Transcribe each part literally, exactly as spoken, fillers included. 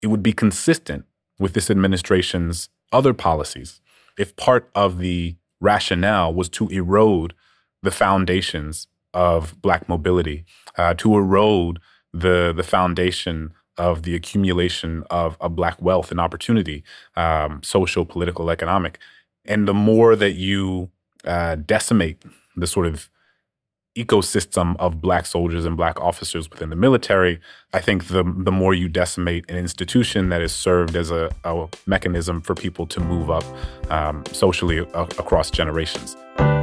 it would be consistent with this administration's other policies if part of the rationale was to erode the foundations of Black mobility, uh, to erode the the foundation of the accumulation of, of Black wealth and opportunity, um, social, political, economic. And the more that you uh, decimate the sort of ecosystem of Black soldiers and Black officers within the military, I think the the more you decimate an institution that has served as a, a mechanism for people to move up um, socially a- across generations.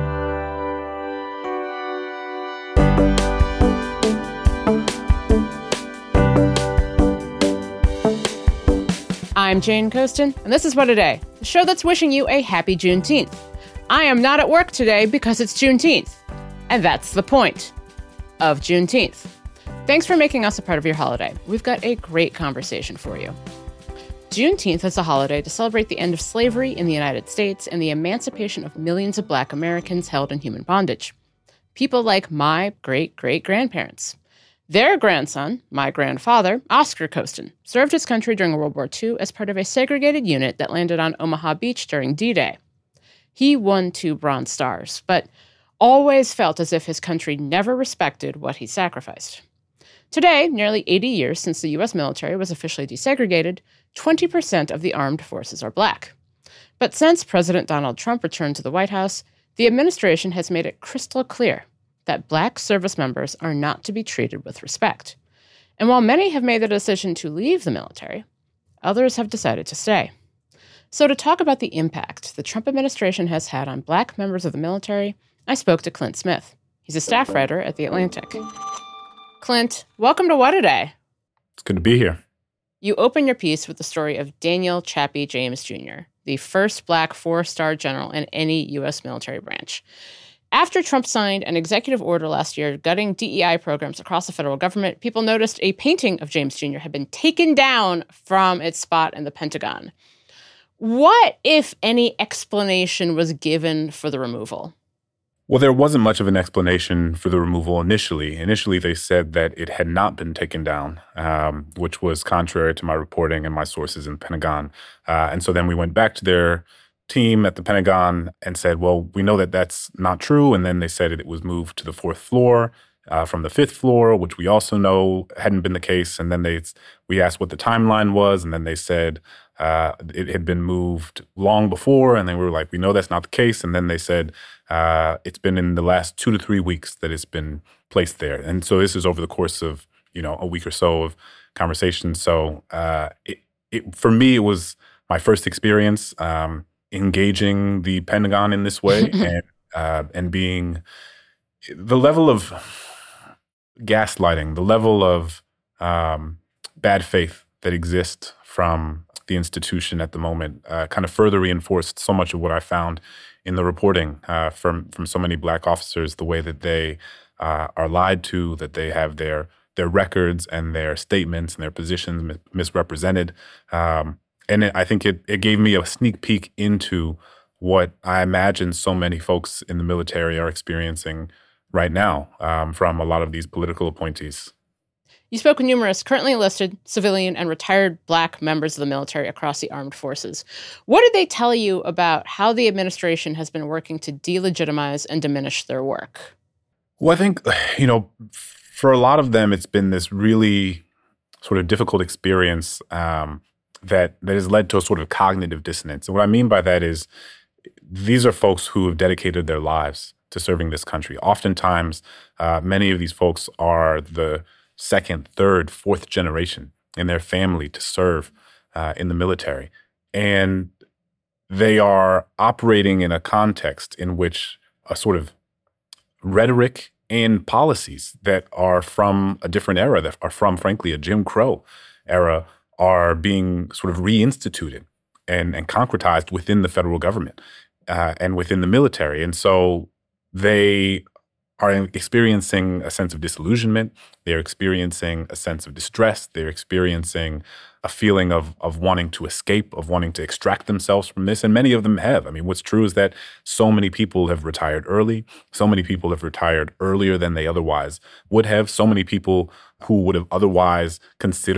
I'm Jane Coaston, and this is What a Day, the show that's wishing you a happy Juneteenth. I am not at work today because it's Juneteenth, and that's the point of Juneteenth. Thanks for making us a part of your holiday. We've got a great conversation for you. Juneteenth is a holiday to celebrate the end of slavery in the United States and the emancipation of millions of Black Americans held in human bondage. People like my great-great-grandparents. Their grandson, my grandfather, Oscar Coaston, served his country during World War Two as part of a segregated unit that landed on Omaha Beach during D-Day. He won two Bronze Stars, but always felt as if his country never respected what he sacrificed. Today, nearly eighty years since the U S military was officially desegregated, twenty percent of the armed forces are Black. But since President Donald Trump returned to the White House, the administration has made it crystal clear that Black service members are not to be treated with respect. And while many have made the decision to leave the military, others have decided to stay. So to talk about the impact the Trump administration has had on Black members of the military, I spoke to Clint Smith. He's a staff writer at The Atlantic. Clint, welcome to What a Day. It's good to be here. You open your piece with the story of Daniel Chappie James Junior, the first Black four-star general in any U S military branch. After Trump signed an executive order last year gutting D E I programs across the federal government, people noticed a painting of James Junior had been taken down from its spot in the Pentagon. What, if any, explanation was given for the removal? Well, there wasn't much of an explanation for the removal initially. Initially, they said that it had not been taken down, um, which was contrary to my reporting and my sources in the Pentagon. Uh, and so then we went back to their team at the Pentagon and said, well, we know that that's not true. And then they said it was moved to the fourth floor uh, from the fifth floor, which we also know hadn't been the case. And then they we asked what the timeline was, and then they said uh, it had been moved long before. And then we were like, we know that's not the case. And then they said uh, it's been in the last two to three weeks that it's been placed there. And so this is over the course of, you know, a week or so of conversation. So uh, it, it, for me, it was my first experience um, engaging the Pentagon in this way and uh, and being the level of gaslighting, the level of um, bad faith that exists from the institution at the moment uh, kind of further reinforced so much of what I found in the reporting uh, from from so many Black officers, the way that they uh, are lied to, that they have their their records and their statements and their positions mis- misrepresented. Um, And it, I think it, it gave me a sneak peek into what I imagine so many folks in the military are experiencing right now um, from a lot of these political appointees. You spoke with numerous currently enlisted, civilian, and retired Black members of the military across the armed forces. What did they tell you about how the administration has been working to delegitimize and diminish their work? Well, I think, you know, for a lot of them, it's been this really sort of difficult experience um, that that has led to a sort of cognitive dissonance. And what I mean by that is these are folks who have dedicated their lives to serving this country. Oftentimes, uh, many of these folks are the second, third, fourth generation in their family to serve uh, in the military. And they are operating in a context in which a sort of rhetoric and policies that are from a different era, that are from, frankly, a Jim Crow era, are being sort of reinstituted and, and concretized within the federal government uh, and within the military. And so they are experiencing a sense of disillusionment. They're experiencing a sense of distress. They're experiencing a feeling of of wanting to escape, of wanting to extract themselves from this. And many of them have. I mean, what's true is that so many people have retired early. So many people have retired earlier than they otherwise would have. So many people who would have otherwise considered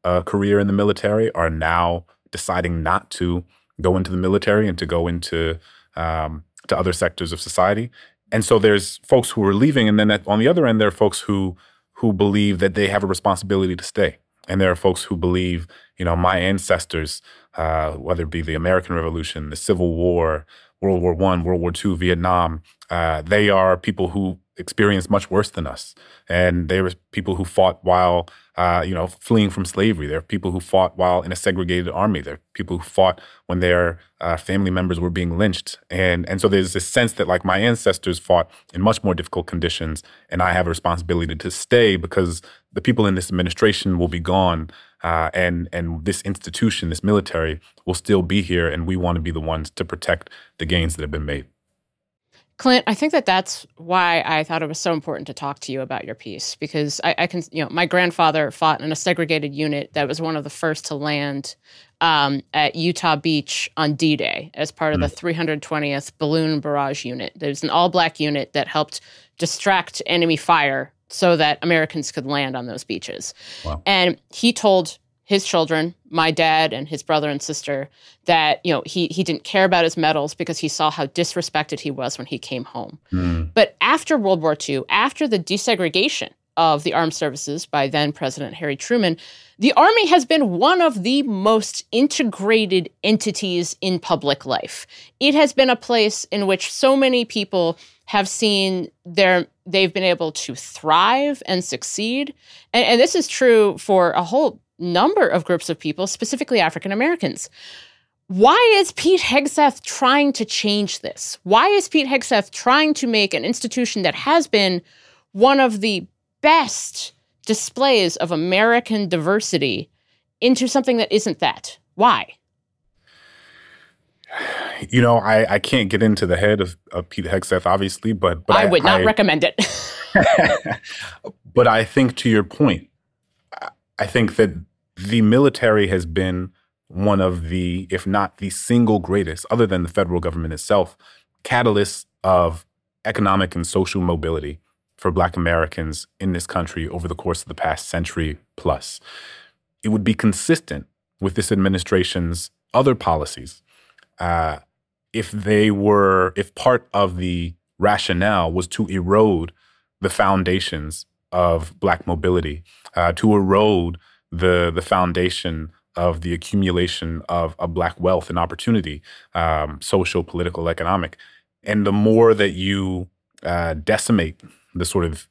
a career in the military are now deciding not to go into the military and to go into um, to other sectors of society. And so there's folks who are leaving, and then at, on the other end, there are folks who who believe that they have a responsibility to stay. And there are folks who believe, you know, my ancestors, uh, whether it be the American Revolution, the Civil War, World War One, World War Two, Vietnam, uh, they are people who experienced much worse than us. And they were people who fought while, uh, you know, fleeing from slavery. There are people who fought while in a segregated army. There are people who fought when their uh, family members were being lynched. And and so there's this sense that, like, my ancestors fought in much more difficult conditions, and I have a responsibility to stay because the people in this administration will be gone, uh, and and this institution, this military, will still be here, and we want to be the ones to protect the gains that have been made. Clint, I think that that's why I thought it was so important to talk to you about your piece, because I, I can, you know, my grandfather fought in a segregated unit that was one of the first to land um, at Utah Beach on D-Day as part of mm. the three hundred twentieth Balloon Barrage Unit. There's an all-black unit that helped distract enemy fire so that Americans could land on those beaches. Wow. And he told his children, my dad and his brother and sister, that, you know, he he didn't care about his medals because he saw how disrespected he was when he came home. Mm. But after World War Two, after the desegregation of the armed services by then President Harry Truman, the Army has been one of the most integrated entities in public life. It has been a place in which so many people have seen their they've been able to thrive and succeed. And, and this is true for a whole number of groups of people, specifically African Americans. Why is Pete Hegseth trying to change this? Why is Pete Hegseth trying to make an institution that has been one of the best displays of American diversity into something that isn't that? Why? You know, I, I can't get into the head of, of Pete Hegseth, obviously, but, but I, I would not I, recommend it. But I think, to your point, I think that the military has been one of the, if not the single greatest, other than the federal government itself, catalysts of economic and social mobility for Black Americans in this country over the course of the past century plus. It would be consistent with this administration's other policies uh, if they were, if part of the rationale was to erode the foundations of Black mobility, uh, to erode the the foundation of the accumulation of, of Black wealth and opportunity, um, social, political, economic. And the more that you uh, decimate the sort of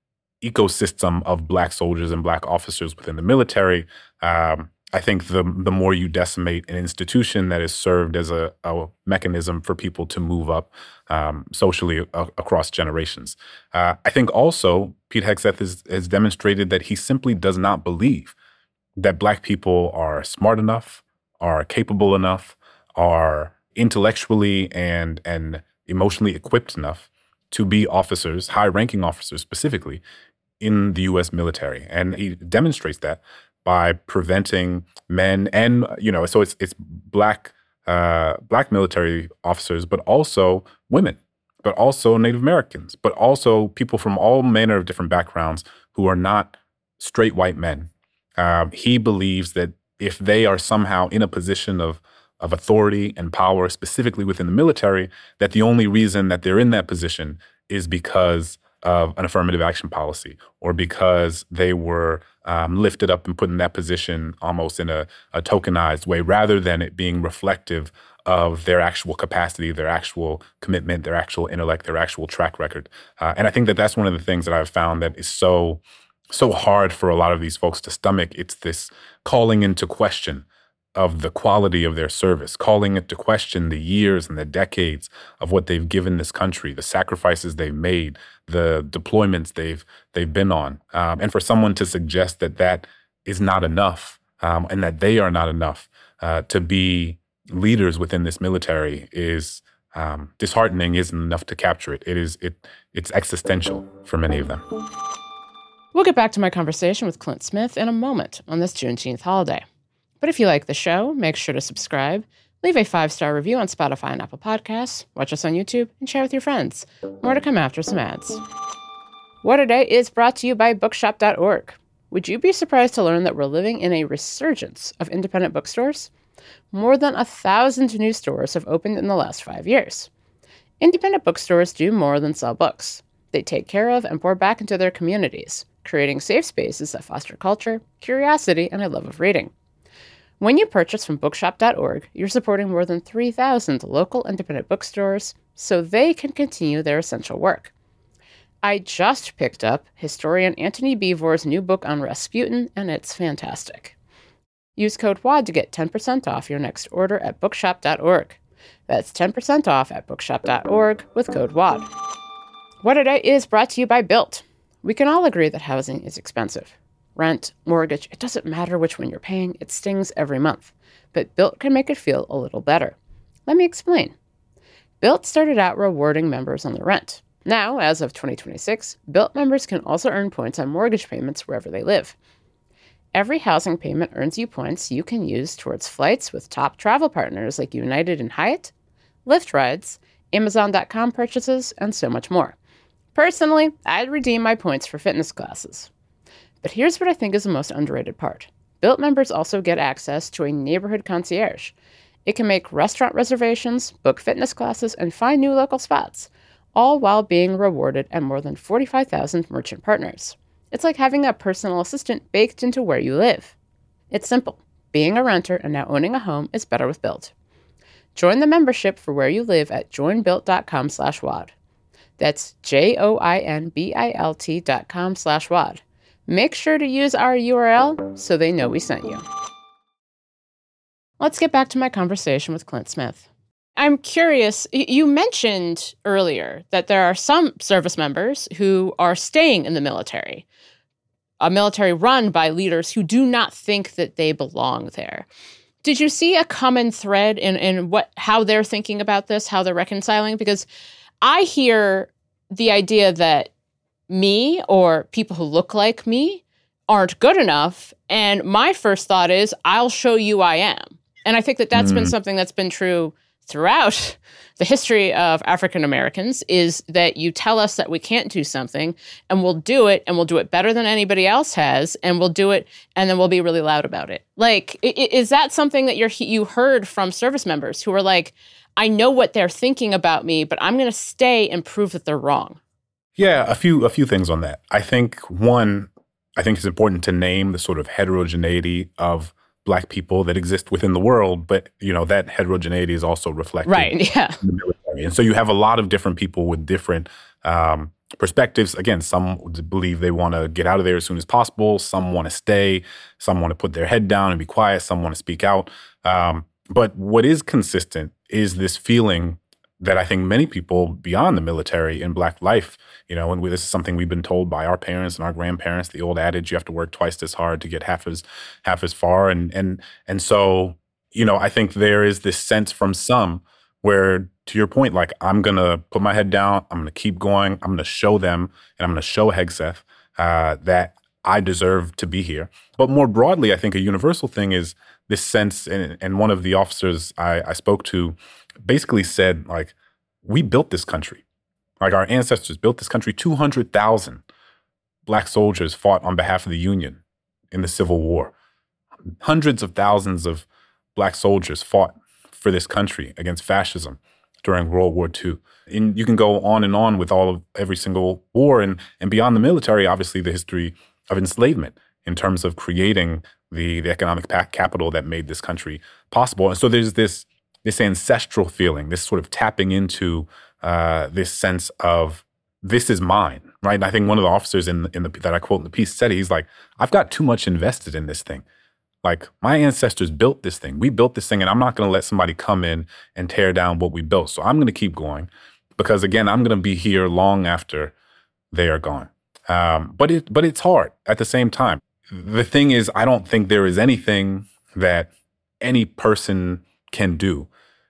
ecosystem of Black soldiers and Black officers within the military, um, I think the the more you decimate an institution that has served as a, a mechanism for people to move up um, socially a, across generations. Uh, I think also Pete Hegseth has, has demonstrated that he simply does not believe that Black people are smart enough, are capable enough, are intellectually and and emotionally equipped enough to be officers, high-ranking officers specifically, in the U S military. And he demonstrates that by preventing men and, you know, so it's it's Black uh, Black military officers, but also women, but also Native Americans, but also people from all manner of different backgrounds who are not straight white men. Um, he believes that if they are somehow in a position of of authority and power, specifically within the military, that the only reason that they're in that position is because of an affirmative action policy, or because they were um, lifted up and put in that position almost in a, a tokenized way, rather than it being reflective of their actual capacity, their actual commitment, their actual intellect, their actual track record. Uh, and I think that that's one of the things that I've found that is so so hard for a lot of these folks to stomach. It's this calling into question of the quality of their service, calling into question the years and the decades of what they've given this country, the sacrifices they've made, the deployments they've they've been on. Um, and for someone to suggest that that is not enough um, and that they are not enough uh, to be leaders within this military is um, disheartening, isn't enough to capture it. It is it it's existential for many of them. We'll get back to my conversation with Clint Smith in a moment on this Juneteenth holiday. But if you like the show, make sure to subscribe, leave a five-star review on Spotify and Apple Podcasts, watch us on YouTube, and share with your friends. More to come after some ads. What A Day is brought to you by bookshop dot org. Would you be surprised to learn that we're living in a resurgence of independent bookstores? More than a thousand new stores have opened in the last five years. Independent bookstores do more than sell books. They take care of and pour back into their communities, creating safe spaces that foster culture, curiosity, and a love of reading. When you purchase from bookshop dot org, you're supporting more than three thousand local independent bookstores so they can continue their essential work. I just picked up historian Antony Beevor's new book on Rasputin, and it's fantastic. Use code W A D to get ten percent off your next order at bookshop dot org. That's ten percent off at bookshop dot org with code W A D. What A Day is brought to you by Built. We can all agree that housing is expensive. Rent, mortgage, it doesn't matter which one you're paying, it stings every month. But Built can make it feel a little better. Let me explain. Built started out rewarding members on the rent. Now, as of twenty twenty-six, Built members can also earn points on mortgage payments wherever they live. Every housing payment earns you points you can use towards flights with top travel partners like United and Hyatt, Lyft rides, Amazon dot com purchases, and so much more. Personally, I'd redeem my points for fitness classes. But here's what I think is the most underrated part. Built members also get access to a neighborhood concierge. It can make restaurant reservations, book fitness classes, and find new local spots, all while being rewarded at more than forty-five thousand merchant partners. It's like having a personal assistant baked into where you live. It's simple. Being a renter and now owning a home is better with Built. Join the membership for where you live at join built dot com slash W A D. That's J O I N B I L T dot com slash W A D. Make sure to use our U R L so they know we sent you. Let's get back to my conversation with Clint Smith. I'm curious, you mentioned earlier that there are some service members who are staying in the military, a military run by leaders who do not think that they belong there. Did you see a common thread in, in what how they're thinking about this, how they're reconciling? Because I hear the idea that me or people who look like me aren't good enough. And my first thought is, I'll show you I am. And I think that that's mm. been something that's been true throughout the history of African Americans, is that you tell us that we can't do something and we'll do it and we'll do it better than anybody else has and we'll do it and then we'll be really loud about it. Like, is that something that you're you heard from service members who are like, I know what they're thinking about me, but I'm going to stay and prove that they're wrong? Yeah, a few a few things on that. I think one, I think it's important to name the sort of heterogeneity of Black people that exist within the world, but you know that heterogeneity is also reflected right, yeah. in the military. And so you have a lot of different people with different um, perspectives. Again, some believe they want to get out of there as soon as possible. Some want to stay. Some want to put their head down and be quiet. Some want to speak out. Um, but what is consistent is this feeling that I think many people beyond the military in Black life, you know, and we, this is something we've been told by our parents and our grandparents, the old adage, you have to work twice as hard to get half as half as far. And and and so, you know, I think there is this sense from some where, to your point, like, I'm going to put my head down, I'm going to keep going, I'm going to show them, and I'm going to show Hegseth uh, that I deserve to be here. But more broadly, I think a universal thing is this sense, and, and one of the officers I, I spoke to basically said, like, we built this country. Like, our ancestors built this country. two hundred thousand Black soldiers fought on behalf of the Union in the Civil War. Hundreds of thousands of Black soldiers fought for this country against fascism during World War Two. And you can go on and on with all of every single war. And, and beyond the military, obviously, the history of enslavement in terms of creating the, the economic capital that made this country possible. And so there's this this ancestral feeling, this sort of tapping into uh, this sense of this is mine, right? And I think one of the officers in the, in the that I quote in the piece said, he's like, I've got too much invested in this thing. Like, my ancestors built this thing. We built this thing, and I'm not going to let somebody come in and tear down what we built. So I'm going to keep going because, again, I'm going to be here long after they are gone. Um, but it but it's hard at the same time. The thing is, I don't think there is anything that any person can do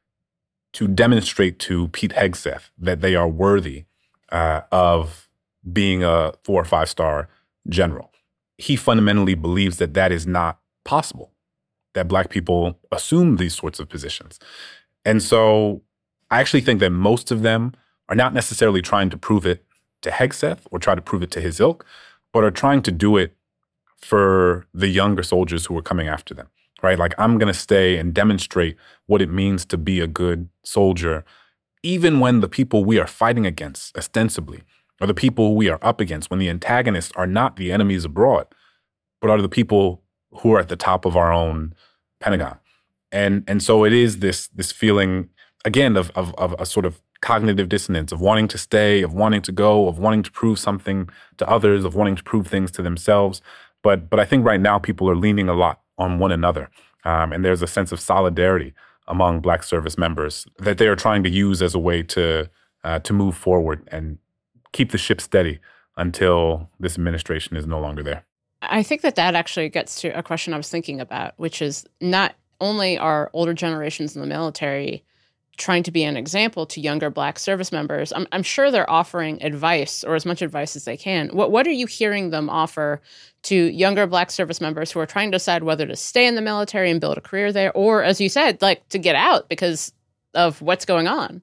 to demonstrate to Pete Hegseth that they are worthy uh, of being a four or five star general. He fundamentally believes that that is not possible, that Black people assume these sorts of positions. And so I actually think that most of them are not necessarily trying to prove it to Hegseth or try to prove it to his ilk, but are trying to do it for the younger soldiers who were coming after them, right? Like, I'm going to stay and demonstrate what it means to be a good soldier, even when the people we are fighting against, ostensibly, are the people we are up against, when the antagonists are not the enemies abroad, but are the people who are at the top of our own Pentagon. And and so it is this this feeling, again, of, of, of a sort of cognitive dissonance, of wanting to stay, of wanting to go, of wanting to prove something to others, of wanting to prove things to themselves. But but I think right now people are leaning a lot on one another. Um, and there's a sense of solidarity among Black service members that they are trying to use as a way to uh, to move forward and keep the ship steady until this administration is no longer there. I think that that actually gets to a question I was thinking about, which is not only are older generations in the military trying to be an example to younger Black service members, I'm, I'm sure they're offering advice, or as much advice as they can. What what are you hearing them offer to younger Black service members who are trying to decide whether to stay in the military and build a career there, or, as you said, like to get out because of what's going on?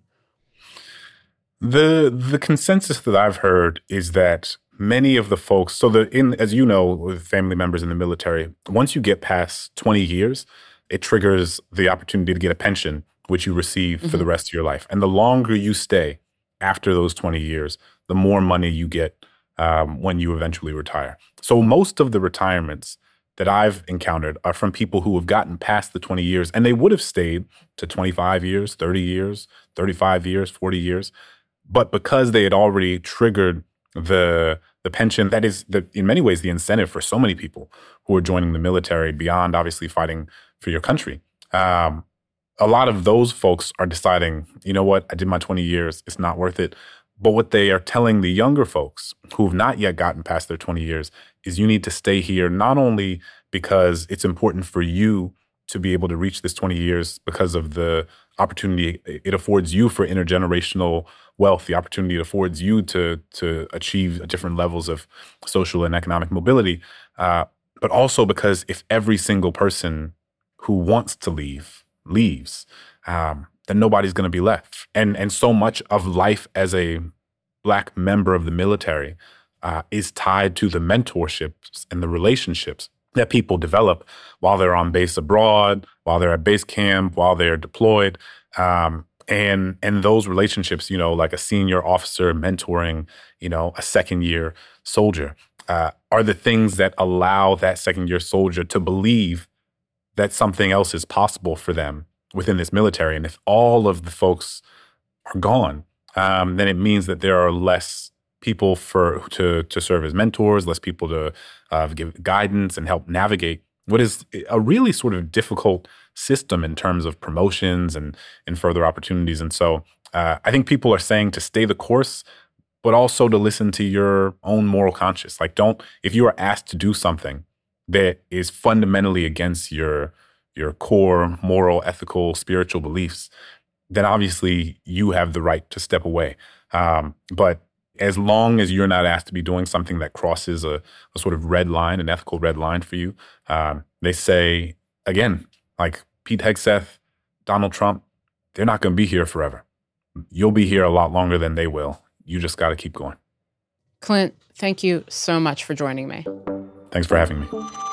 The the consensus that I've heard is that many of the folks, so the in as you know, with family members in the military, once you get past twenty years, it triggers the opportunity to get a pension, which you receive mm-hmm. for the rest of your life. And the longer you stay after those twenty years, the more money you get um, when you eventually retire. So most of the retirements that I've encountered are from people who have gotten past the twenty years, and they would have stayed to twenty-five years, thirty years, thirty-five years, forty years. But because they had already triggered the the pension, that is, the, in many ways, the incentive for so many people who are joining the military beyond obviously fighting for your country. Um, a lot of those folks are deciding, you know what, I did my twenty years, it's not worth it. But what they are telling the younger folks who have not yet gotten past their twenty years is you need to stay here, not only because it's important for you to be able to reach this twenty years because of the opportunity it affords you for intergenerational wealth, the opportunity it affords you to to achieve different levels of social and economic mobility, uh, but also because if every single person who wants to leave leaves, um, then nobody's going to be left. And and so much of life as a Black member of the military uh, is tied to the mentorships and the relationships that people develop while they're on base abroad, while they're at base camp, while they're deployed. Um, and and those relationships, you know, like a senior officer mentoring, you know, a second year soldier, uh, are the things that allow that second year soldier to believe that something else is possible for them within this military. And if all of the folks are gone, um, then it means that there are less people for to to serve as mentors, less people to uh, give guidance and help navigate what is a really sort of difficult system in terms of promotions and, and further opportunities. And so uh, I think people are saying to stay the course, but also to listen to your own moral conscience. Like, don't, if you are asked to do something that is fundamentally against your your core moral, ethical, spiritual beliefs, then obviously you have the right to step away. Um, but as long as you're not asked to be doing something that crosses a, a sort of red line, an ethical red line for you, um, they say, again, like Pete Hegseth, Donald Trump, they're not going to be here forever. You'll be here a lot longer than they will. You just got to keep going. Clint, thank you so much for joining me. Thanks for having me.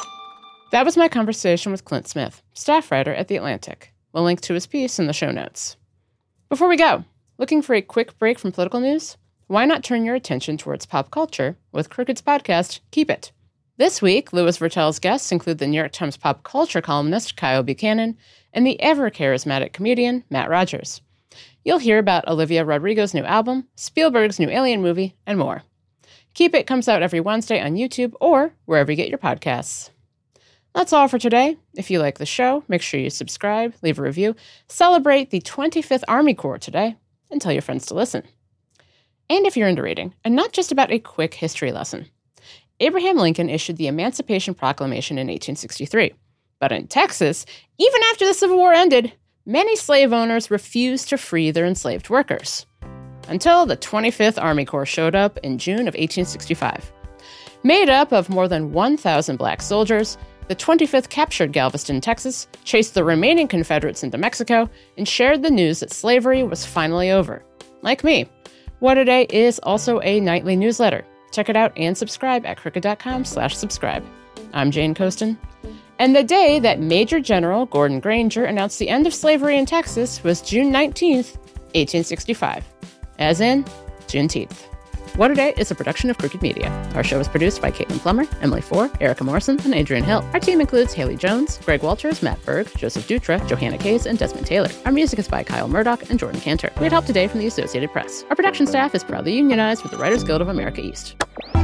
That was my conversation with Clint Smith, staff writer at The Atlantic. We'll link to his piece in the show notes. Before we go, looking for a quick break from political news? Why not turn your attention towards pop culture with Crooked's podcast, Keep It. This week, Louis Virtel's guests include the New York Times pop culture columnist Kyle Buchanan and the ever-charismatic comedian Matt Rogers. You'll hear about Olivia Rodrigo's new album, Spielberg's new Alien movie, and more. Keep It comes out every Wednesday on YouTube or wherever you get your podcasts. That's all for today. If you like the show, make sure you subscribe, leave a review, celebrate the twenty-fifth Army Corps today, and tell your friends to listen. And if you're into reading, and not just about a quick history lesson, Abraham Lincoln issued the Emancipation Proclamation in eighteen sixty-three. But in Texas, even after the Civil War ended, many slave owners refused to free their enslaved workers. Until the twenty-fifth Army Corps showed up in June of eighteen sixty-five. Made up of more than one thousand black soldiers, the twenty-fifth captured Galveston, Texas, chased the remaining Confederates into Mexico, and shared the news that slavery was finally over. Like me, What A Day is also a nightly newsletter. Check it out and subscribe at crooked.com slash subscribe. I'm Jane Coaston. And the day that Major General Gordon Granger announced the end of slavery in Texas was June nineteenth, eighteen sixty-five, as in Juneteenth. What a Day is a production of Crooked Media. Our show is produced by Caitlin Plummer, Emily Four, Erica Morrison, and Adrian Hill. Our team includes Haley Jones, Greg Walters, Matt Berg, Joseph Dutra, Johanna Case, and Desmond Taylor. Our music is by Kyle Murdoch and Jordan Cantor. We had help today from the Associated Press. Our production staff is proudly unionized with the Writers Guild of America East.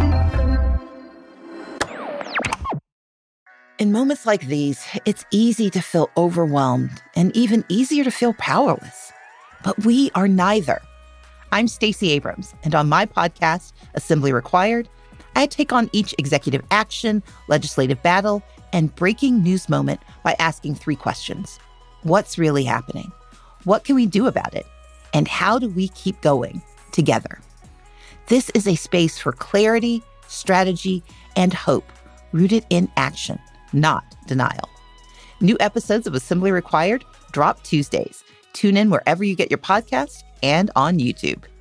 In moments like these, it's easy to feel overwhelmed and even easier to feel powerless. But we are neither. I'm Stacey Abrams, and on my podcast, Assembly Required, I take on each executive action, legislative battle, and breaking news moment by asking three questions. What's really happening? What can we do about it? And how do we keep going together? This is a space for clarity, strategy, and hope, rooted in action, not denial. New episodes of Assembly Required drop Tuesdays. Tune in wherever you get your podcasts and on YouTube.